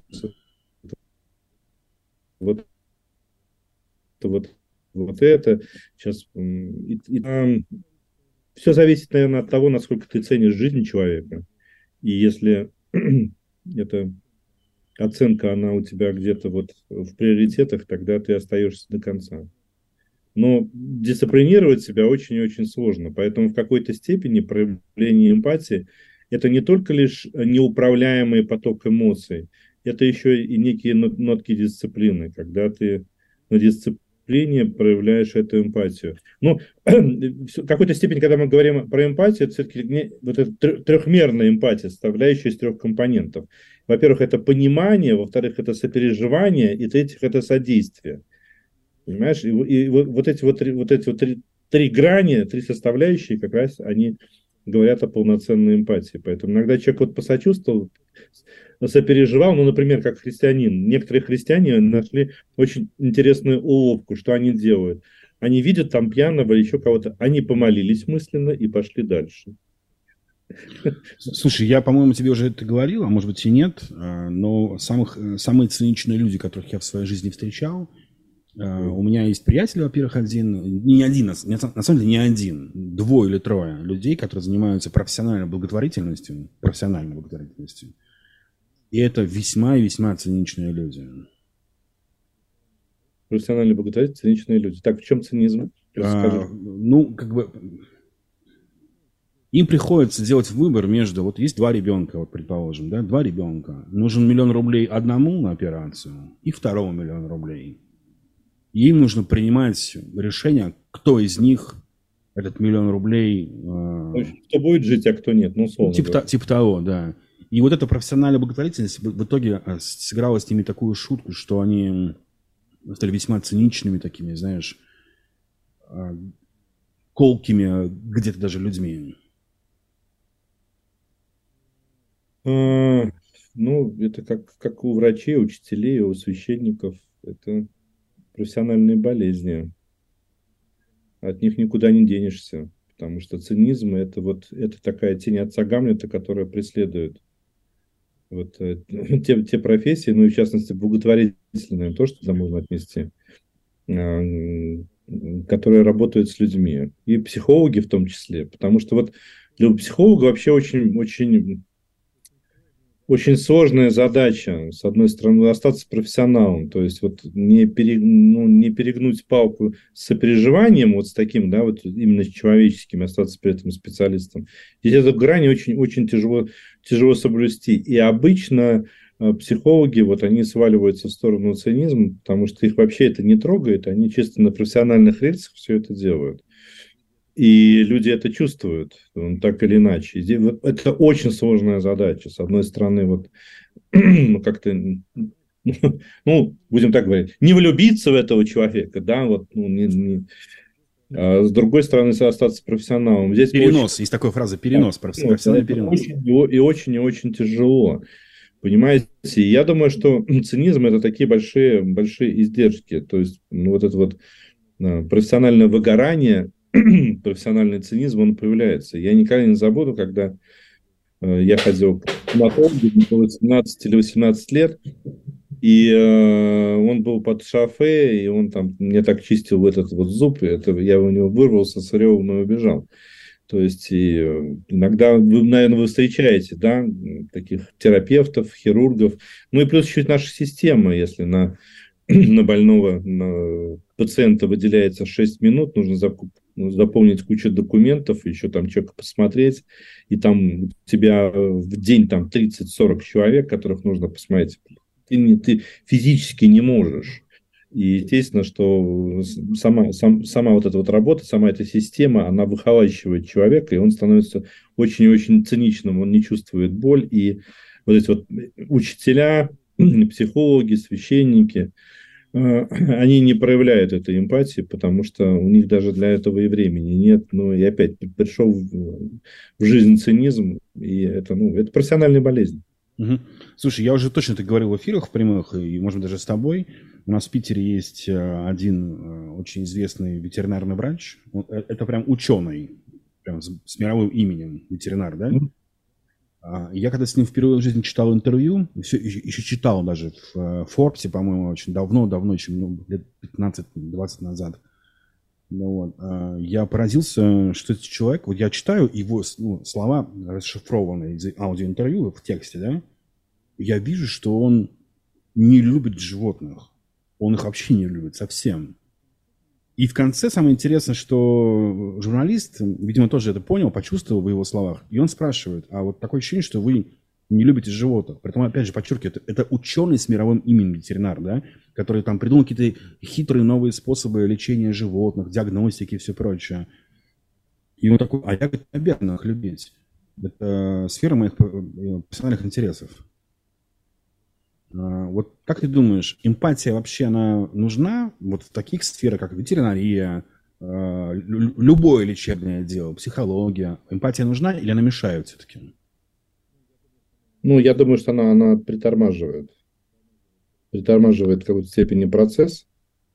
вот, вот, вот это сейчас и, и, а, все зависит, наверное, от того, насколько ты ценишь жизнь человека. И если эта оценка, она у тебя где-то вот в приоритетах, тогда ты остаешься до конца. Но дисциплинировать себя очень и очень сложно. Поэтому в какой-то степени проявление эмпатии – это не только лишь неуправляемый поток эмоций, это еще и некие нотки дисциплины, когда ты на дисциплине проявляешь эту эмпатию. Ну, в какой-то степени, когда мы говорим про эмпатию, это все-таки вот эта трехмерная эмпатия, составляющая из трех компонентов. Во-первых, это понимание, во-вторых, это сопереживание, и в-третьих, это содействие. Понимаешь? И, и вот, вот эти вот, вот, эти вот три, три грани, три составляющие, как раз они говорят о полноценной эмпатии. Поэтому иногда человек вот посочувствовал, сопереживал, ну, например, как христианин. Некоторые христиане нашли очень интересную уловку, что они делают. Они видят там пьяного или еще кого-то, они помолились мысленно и пошли дальше. Слушай, я, по-моему, тебе уже это говорил, а может быть и нет, но самых, самые циничные люди, которых я в своей жизни встречал, у меня есть приятель, во-первых, один, не один, на самом деле не один, двое или трое людей, которые занимаются профессиональной благотворительностью, профессиональной благотворительностью. И это весьма и весьма циничные люди. Профессиональные благотворители, циничные люди. Так, в чем цинизм? А, ну, как бы... Им приходится делать выбор между... Вот есть два ребенка, вот предположим, да, два ребенка. Нужен миллион рублей одному на операцию и второму миллион рублей. И им нужно принимать решение, кто из них этот миллион рублей... Э, кто будет жить, а кто нет, ну, условно. Типа, типа того, да. И вот эта профессиональная благотворительность в итоге сыграла с ними такую шутку, что они стали весьма циничными такими, знаешь, колкими где-то даже людьми. А, ну, это как, как у врачей, учителей, у священников. Это профессиональные болезни. От них никуда не денешься. Потому что цинизм – это вот это такая тень отца Гамлета, которая преследует вот те, те профессии, ну и в частности благотворительные, то, что там можно отнести, которые работают с людьми. И психологи в том числе. Потому что вот для психолога вообще очень, очень, очень сложная задача, с одной стороны, остаться профессионалом, то есть вот не, пере, ну, не перегнуть палку с сопереживанием, вот с таким, да, вот именно человеческим, остаться при этом специалистом. Здесь эту грань очень, очень тяжело, тяжело соблюсти. И обычно психологи, вот они сваливаются в сторону цинизма, потому что их вообще это не трогает, они чисто на профессиональных рельсах все это делают. И люди это чувствуют, так или иначе. Это очень сложная задача. С одной стороны, вот как-то, ну, будем так говорить, не влюбиться в этого человека, да, вот, ну, не, не, а с другой стороны, остаться профессионалом. Здесь перенос, очень, есть такая фраза, перенос, да, профессиональный да, перенос. Очень, и очень и очень тяжело. Понимаете? И я думаю, что цинизм – это такие большие, большие издержки. То есть, ну, вот это вот а, профессиональное выгорание, профессиональный цинизм, он появляется. Я никогда не забуду, когда а, я ходил к стоматологу, мне было семнадцать или восемнадцать лет, и э, он был под шофе, и он там мне так чистил этот вот зуб, и это, я у него вырвался с ревом и убежал. То есть, и э, иногда, вы, наверное, вы встречаете, да, таких терапевтов, хирургов. Ну и плюс чуть наша система, если на, на больного на пациента выделяется шесть минут, нужно закуп, заполнить кучу документов, еще там человека посмотреть, и там у тебя в день там тридцать-сорок человек, которых нужно посмотреть. Ты, не, ты физически не можешь. И естественно, что сама, сам, сама вот эта вот работа, сама эта система, она выхолачивает человека, и он становится очень-очень циничным, он не чувствует боль. И вот эти вот учителя, психологи, священники, они не проявляют этой эмпатии, потому что у них даже для этого и времени нет. Ну и опять пришел в, в жизнь цинизм, и это, ну, это профессиональная болезнь. Угу. Слушай, я уже точно это говорил в эфирах в прямых, и, может быть, даже с тобой. У нас в Питере есть один очень известный ветеринарный врач. Это прям ученый, прям с мировым именем ветеринар, да? Mm-hmm. Я когда с ним впервые в жизни читал интервью, все, еще читал даже в Форбсе, по-моему, очень давно-давно, еще лет пятнадцать-двадцать назад. Ну, вот. Я поразился, что этот человек, вот я читаю его, ну, слова, расшифрованные из аудиоинтервью в тексте, да, я вижу, что он не любит животных. Он их вообще не любит совсем. И в конце самое интересное, что журналист, видимо, тоже это понял, почувствовал в его словах, и он спрашивает, а вот такое ощущение, что вы не любите животных. Притом, опять же, подчеркиваю, это, это ученый с мировым именем ветеринар, да, который там придумал какие-то хитрые новые способы лечения животных, диагностики и все прочее. И он такой, а я, говорит, обязан их любить. Это сфера моих профессиональных интересов. Вот как ты думаешь, эмпатия вообще, она нужна вот в таких сферах, как ветеринария, любое лечебное дело, психология? Эмпатия нужна или она мешает все-таки? Ну, я думаю, что она, она притормаживает. Притормаживает в какой-то степени процесс,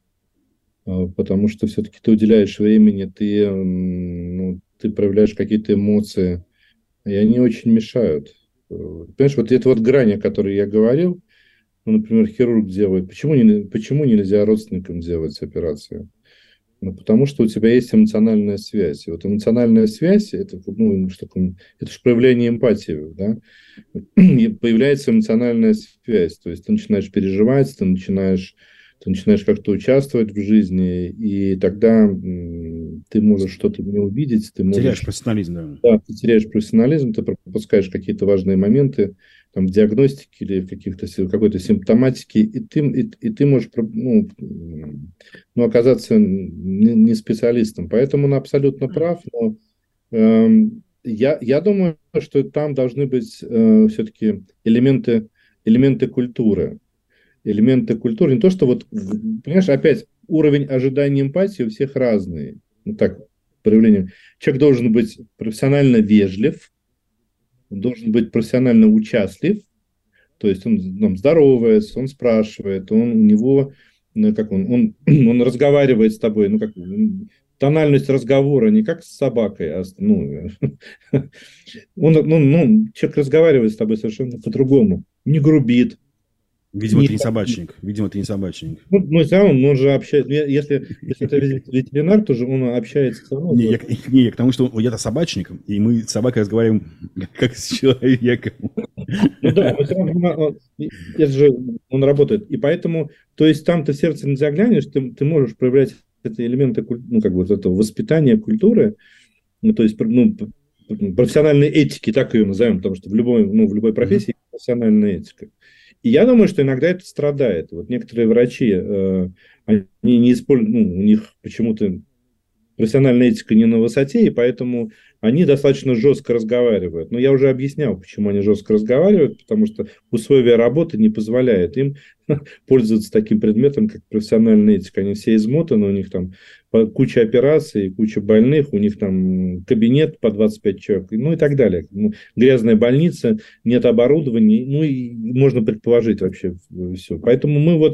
потому что все-таки ты уделяешь времени, ты, ну, ты проявляешь какие-то эмоции, и они очень мешают. Понимаешь, вот эта вот грань, о которой я говорил, ну, например, хирург делает, почему, не, почему нельзя родственникам делать операцию? Ну, потому что у тебя есть эмоциональная связь. И вот эмоциональная связь, это, ну, что, это же проявление эмпатии, да? И появляется эмоциональная связь. То есть ты начинаешь переживать, ты начинаешь, ты начинаешь как-то участвовать в жизни, и тогда м, ты можешь что-то не увидеть. Ты можешь, теряешь профессионализм, да. Да, ты теряешь профессионализм, ты пропускаешь какие-то важные моменты там, в диагностике или в каких-то, в какой-то симптоматике, и ты, и, и ты можешь, ну, ну, оказаться не, не специалистом. Поэтому он абсолютно прав, но э, я, я думаю, что там должны быть э, все-таки элементы, элементы культуры. Элементы культуры. Не то, что вот, понимаешь, опять уровень ожидания эмпатии у всех разный. Ну, так, проявление. Человек должен быть профессионально вежлив, он должен быть профессионально участлив, то есть он там, здоровается, он спрашивает, он, у него, ну, как он, он, он разговаривает с тобой, ну, как тональность разговора не как с собакой, а ну, он, ну, ну, человек разговаривает с тобой совершенно по-другому, не грубит. Видимо, не ты не собачник. Видимо, ты не собачник. Ну, ну все равно он же общается. Если, если это ветеринар, то же он общается со мной. Не, я, не, я к тому, что я-то собачник, и мы с собакой разговариваем как с человеком. Ну да, но все равно это же он работает. И поэтому, то есть там ты в сердце не заглянешь, ты, ты можешь проявлять эти элементы, ну, как бы вот этого воспитания культуры, ну, то есть, ну, профессиональной этики, так ее назовем, потому что в любой, ну, в любой профессии есть профессиональная этика. И я думаю, что иногда это страдает. Вот некоторые врачи, э, они не используют, ну, у них почему-то профессиональная этика не на высоте, и поэтому они достаточно жестко разговаривают. Но я уже объяснял, почему они жестко разговаривают, потому что условия работы не позволяют им пользоваться таким предметом, как профессиональная этика. Они все измотаны, у них там куча операций, куча больных, у них там кабинет по двадцать пять человек, ну и так далее. Ну, грязная больница, нет оборудования, ну и можно предположить вообще все. Поэтому мы вот...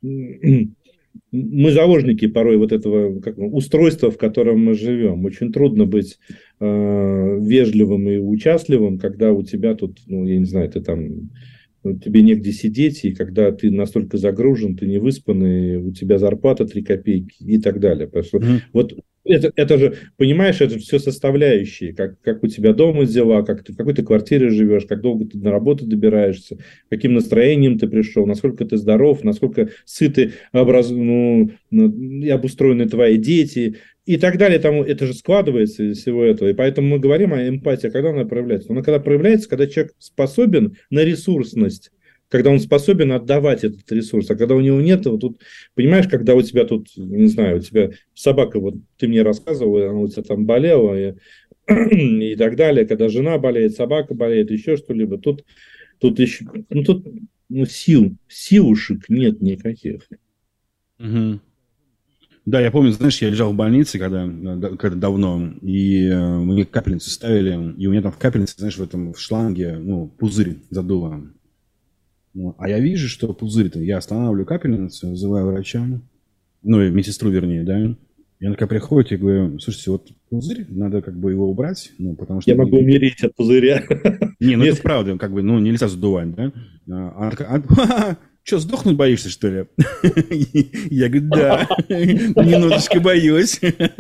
Мы заложники порой вот этого как, устройства, в котором мы живем. Очень трудно быть э, вежливым и участливым, когда у тебя тут, ну, я не знаю, ты там, тебе негде сидеть, и когда ты настолько загружен, ты не выспанный, у тебя зарплата три копейки и так далее. Потому что mm-hmm. вот это, это же, понимаешь, это все составляющие, как, как у тебя дома дела, как ты в какой ты квартире живешь, как долго ты на работу добираешься, каким настроением ты пришел, насколько ты здоров, насколько сыты образ... ну, и обустроены твои дети и так далее. Там, это же складывается из всего этого. И поэтому мы говорим о эмпатии. Когда она проявляется? Она когда проявляется, когда человек способен на ресурсность, когда он способен отдавать этот ресурс, а когда у него нет, вот тут, понимаешь, когда у тебя тут, не знаю, у тебя собака, вот ты мне рассказывал, она у тебя там болела и, и так далее, когда жена болеет, собака болеет, еще что-либо, тут, тут еще, ну тут ну, сил, силушек нет никаких. Угу. Да, я помню, знаешь, я лежал в больнице, когда, когда давно, и э, мне капельницу ставили, и у меня там в капельнице, знаешь, в этом в шланге, ну, пузырь задуло. Ну, а я вижу, что пузырь-то, я останавливаю капельницу, вызываю врача, ну, и медсестру, вернее, да, и она такая приходит, и говорю, слушайте, вот пузырь, надо как бы его убрать, ну, потому что... Я могу умереть от пузыря. Не, ну, это правда, как бы, ну, нельзя задувать, да. Она такая, а, что, сдохнуть боишься, что ли? Я говорю, да, немножечко боюсь.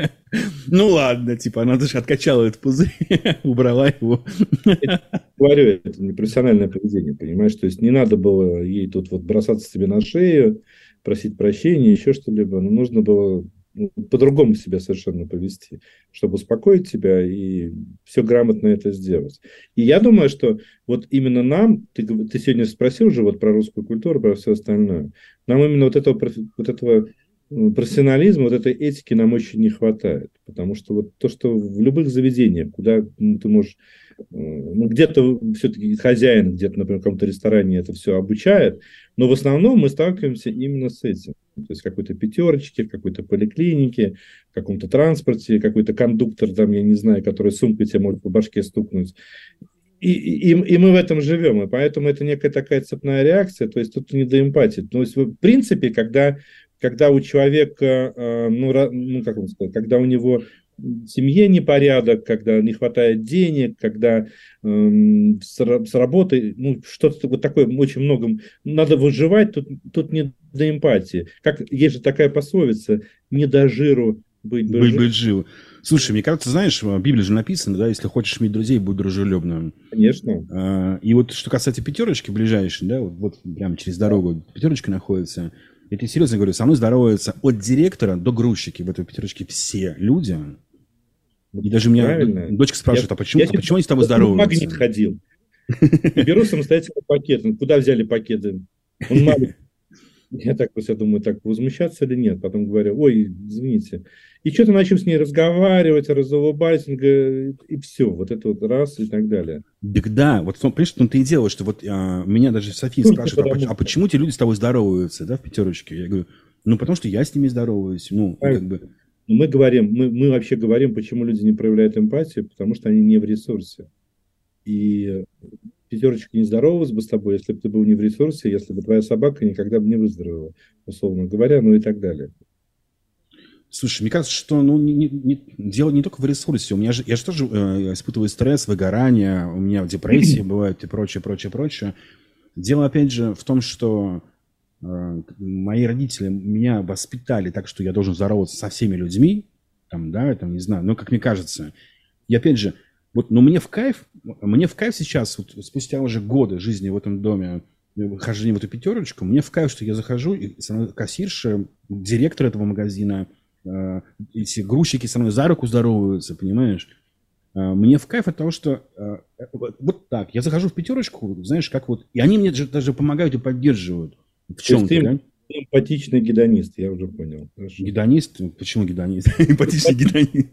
Ну, ладно, типа, она даже откачала этот пузырь, убрала его. Говорю, это не профессиональное поведение, понимаешь? То есть не надо было ей тут вот бросаться себе на шею, просить прощения, еще что-либо. Но нужно было ну, по-другому себя совершенно повести, чтобы успокоить тебя и все грамотно это сделать. И я думаю, что вот именно нам, ты, ты сегодня спросил же вот про русскую культуру, про все остальное, нам именно вот этого, вот этого профессионализма, вот этой этики нам очень не хватает. Потому что вот то, что в любых заведениях, куда ну, ты можешь... Ну, где-то все-таки хозяин, где-то, например, в каком-то ресторане это все обучает, но в основном мы сталкиваемся именно с этим. То есть в какой-то пятерочке, в какой-то поликлинике, в каком-то транспорте, какой-то кондуктор, там, я не знаю, который сумкой тебе может по башке стукнуть. И, и, и мы в этом живем, и поэтому это некая такая цепная реакция, то есть тут не до эмпатии. То есть в принципе, когда, когда у человека, ну, ну как вам сказать, когда у него в семье непорядок, когда не хватает денег, когда эм, с, с работой, ну, что-то вот такое, очень много, надо выживать, тут, тут не до эмпатии. Как, есть же такая пословица, не до жиру быть бы быть, жив. быть живым. Слушай, мне кажется, знаешь, в Библии же написано, да, если хочешь иметь друзей, будь дружелюбным. Конечно. И вот что касается пятерочки ближайшей, да, вот, вот прямо через дорогу пятерочка находится, я тебе серьезно говорю, со мной здороваются от директора до грузчики в этой пятерочке все люди. И даже меня Правильно. дочка спрашивает, я, а почему, а почему они с тобой здороваются? Магнит ходил. Беру самостоятельно пакет. Куда взяли пакеты? Он маленький. Я так просто думаю, так возмущаться или нет. Потом говорю, ой, извините. И что-то начал с ней разговаривать, разулыбать, и все. Вот это вот раз и так далее. Так да, вот понимаешь, что ты и делаешь, что вот а, меня даже София спрашивает, а, почему, а почему те люди с тобой здороваются, да, в пятерочке? Я говорю, ну, потому что я с ними здороваюсь. Ну, как бы... Мы говорим, мы, мы вообще говорим, почему люди не проявляют эмпатию, потому что они не в ресурсе. И пятерочка не здоровалась бы с тобой, если бы ты был не в ресурсе, если бы твоя собака никогда бы не выздоровела, условно говоря, ну и так далее. Слушай, мне кажется, что ну, не, не, дело не только в ресурсе. У меня же, я же тоже э, испытываю стресс, выгорание, у меня депрессии бывают и прочее, прочее, прочее. Дело, опять же, в том, что э, мои родители меня воспитали так, что я должен здороваться со всеми людьми, там, да, там, не знаю, ну, как мне кажется. И, опять же, вот, но мне в кайф, мне в кайф сейчас, вот, спустя уже годы жизни в этом доме, хождения в эту пятерочку, мне в кайф, что я захожу, и кассирша, директор этого магазина, э, эти грузчики со мной за руку здороваются, понимаешь? Э, мне в кайф от того, что э, вот, вот так, я захожу в пятерочку, знаешь, как вот, и они мне даже помогают и поддерживают в чем-то, им, да? эмпатичный гедонист, я уже понял. Хорошо. Гедонист? Почему гедонист? Эмпатичный гедонист.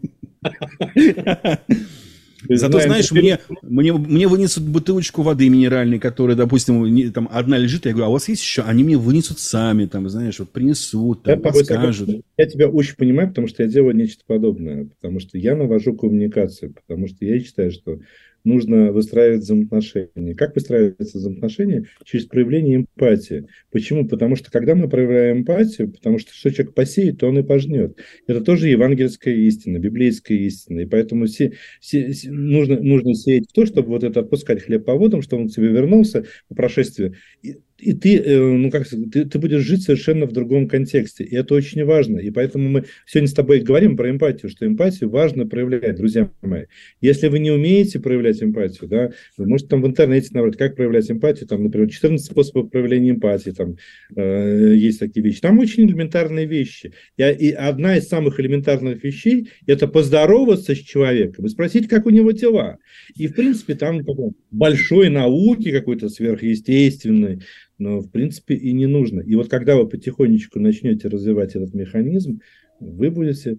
Зато, знаешь, мне, мне, мне вынесут бутылочку воды минеральной, которая, допустим, не, там одна лежит, я говорю, а у вас есть еще? Они мне вынесут сами, там, знаешь, вот принесут, там, я, подскажут. Я тебя очень понимаю, потому что я делаю нечто подобное, потому что я навожу коммуникацию, потому что я считаю, что нужно выстраивать взаимоотношения. Как выстраиваются взаимоотношения? Через проявление эмпатии. Почему? Потому что когда мы проявляем эмпатию, потому что что человек посеет, то он и пожнет. Это тоже евангельская истина, библейская истина. И поэтому все, все, нужно, нужно сеять в то, чтобы вот это отпускать хлеб по водам, чтобы он к тебе вернулся по прошествии. И, и ты, ну как сказать, ты, ты будешь жить совершенно в другом контексте. И это очень важно. И поэтому мы сегодня с тобой говорим про эмпатию, что эмпатию важно проявлять, друзья мои. Если вы не умеете проявлять эмпатию, да, вы можете там в интернете набрать, как проявлять эмпатию, там, например, четырнадцать способов проявления эмпатии, там э, есть такие вещи. Там очень элементарные вещи. И, и одна из самых элементарных вещей – это поздороваться с человеком и спросить, как у него дела. И, в принципе, там большой науки какой-то сверхъестественной, но, в принципе, и не нужно. И вот когда вы потихонечку начнете развивать этот механизм, вы будете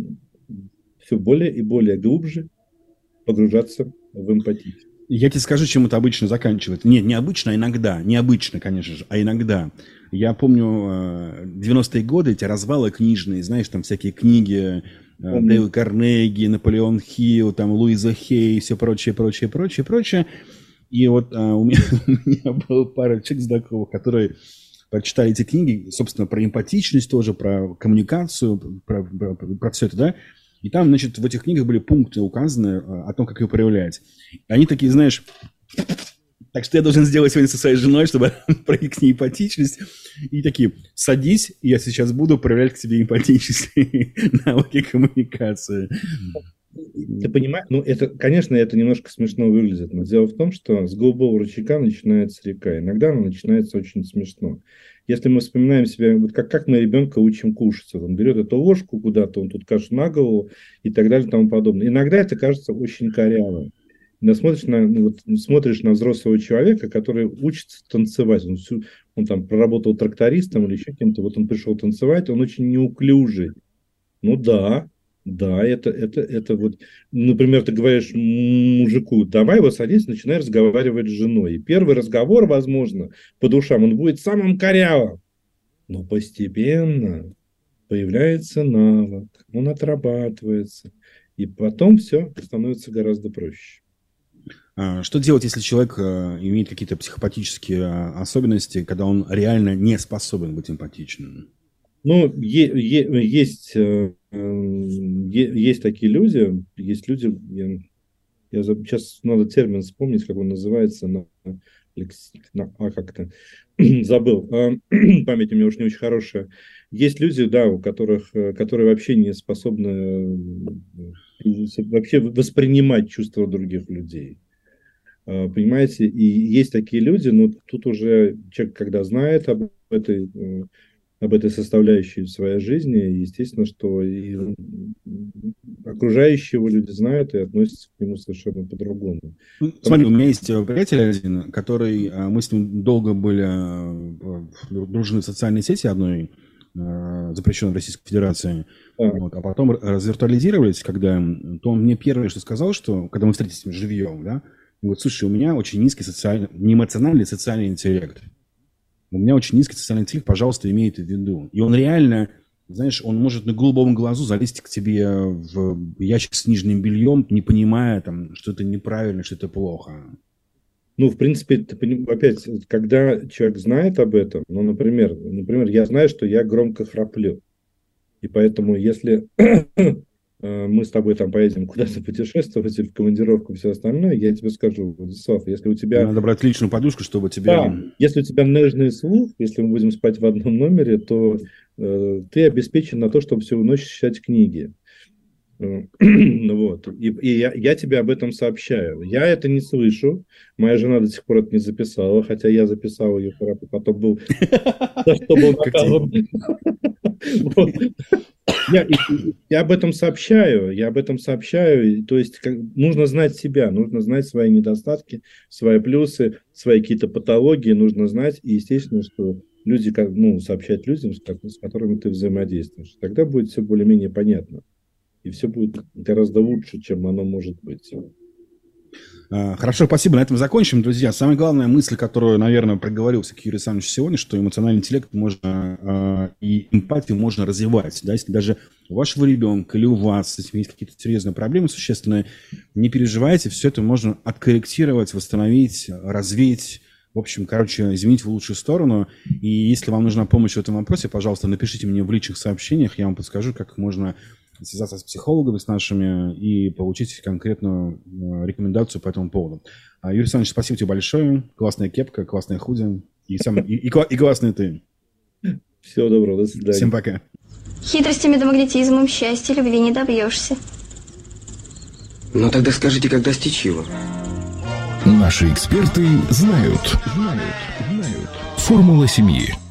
все более и более глубже погружаться в эмпатию. Я тебе скажу, чем это обычно заканчивается. Нет, не обычно, а иногда. Необычно, конечно же, а иногда. Я помню девяностые годы, эти развалы книжные, знаешь, там всякие книги Дэйл Карнеги, Наполеон Хилл, там Луиза Хей, все прочее, прочее, прочее, прочее. И вот а, у, меня, у меня было пара человек знакомых, которые прочитали эти книги, собственно, про эмпатичность тоже, про коммуникацию, про, про, про все это, да. И там, значит, в этих книгах были пункты указаны о том, как ее проявлять. И они такие, знаешь, так что я должен сделать сегодня со своей женой, чтобы проявить к ней эмпатичность. И такие, садись, я сейчас буду проявлять к тебе эмпатичность, навыки коммуникации. Ты понимаешь, ну, это, конечно, это немножко смешно выглядит, но дело в том, что с голубого ручейка начинается река. Иногда она начинается очень смешно. Если мы вспоминаем себя, вот как, как мы ребенка учим кушать, он берет эту ложку куда-то, он тут кашу на голову и так далее и тому подобное. Иногда это кажется очень коряво. Когда смотришь на, вот, смотришь на взрослого человека, который учится танцевать, он, всю, он там проработал трактористом или еще кем-то, вот он пришел танцевать, он очень неуклюжий. Ну да, да, это, это, это вот, например, ты говоришь мужику, давай вот садись, начинай разговаривать с женой. И первый разговор, возможно, по душам, он будет самым корявым. Но постепенно появляется навык, он отрабатывается. И потом все становится гораздо проще. Что делать, если человек имеет какие-то психопатические особенности, когда он реально не способен быть эмпатичным? Ну, е- е- есть, э- есть такие люди, есть люди, я, я заб, сейчас надо термин вспомнить, как он называется, на, на а как-то забыл, память у меня уж не очень хорошая. Есть люди, да, у которых, которые вообще не способны вообще воспринимать чувства других людей. Понимаете, и есть такие люди, но тут уже человек, когда знает об этой, об этой составляющей в своей жизни, естественно, что и окружающие его люди знают и относятся к нему совершенно по-другому. Ну, смотри, у меня есть приятель один, который, мы с ним долго были дружны в социальной сети одной, запрещенной в Российской Федерации, а. Вот, а потом развиртуализировались, когда, то он мне первое, что сказал, что, когда мы встретились с ним живьем, да, он говорит, слушай, у меня очень низкий социальный, не эмоциональный, социальный интеллект. У меня очень низкий социальный интеллект, пожалуйста, имей это в виду. И он реально, знаешь, он может на голубом глазу залезть к тебе в ящик с нижним бельем, не понимая, там, что это неправильно, что это плохо. Ну, в принципе, ты, опять, когда человек знает об этом, ну, например, например, я знаю, что я громко храплю. И поэтому, если мы с тобой там поедем куда-то путешествовать или в командировку, все остальное, я тебе скажу, Владислав, если у тебя... Надо брать личную подушку, чтобы тебя... Да, если у тебя нежный слух, если мы будем спать в одном номере, то э, ты обеспечен на то, чтобы всю ночь читать книги. Вот. И, и я, я тебе об этом сообщаю. Я это не слышу. Моя жена до сих пор это не записала, хотя я записал ее, потом был... Что был наказан. Я, я об этом сообщаю, я об этом сообщаю, то есть как, нужно знать себя, нужно знать свои недостатки, свои плюсы, свои какие-то патологии, нужно знать, и естественно, что люди, как, ну, сообщать людям, с, ко- с которыми ты взаимодействуешь. Тогда будет все более-менее понятно. И все будет гораздо лучше, чем оно может быть. А, Хорошо, спасибо. На этом закончим, друзья. Самая главная мысль, которую, наверное, проговорил все-таки Юрий Александрович сегодня, что эмоциональный интеллект можно а, и эмпатию можно развивать. Да? Если даже у вашего ребенка или у вас с этим есть какие-то серьезные проблемы существенные, не переживайте, все это можно откорректировать, восстановить, развить. В общем, короче, изменить в лучшую сторону. И если вам нужна помощь в этом вопросе, пожалуйста, напишите мне в личных сообщениях, я вам подскажу, как можно связаться с психологами, с нашими, и получить конкретную э, рекомендацию по этому поводу. А, Юрий Александрович, спасибо тебе большое. Классная кепка, классная худи. И, сам, и, и, кла- и классный ты. Всего доброго, до свидания. Всем пока. Хитростями да магнетизмом счастья любви не добьешься. Ну тогда скажите, как достичь его? Наши эксперты знают. Знают. Знают. Формула семьи.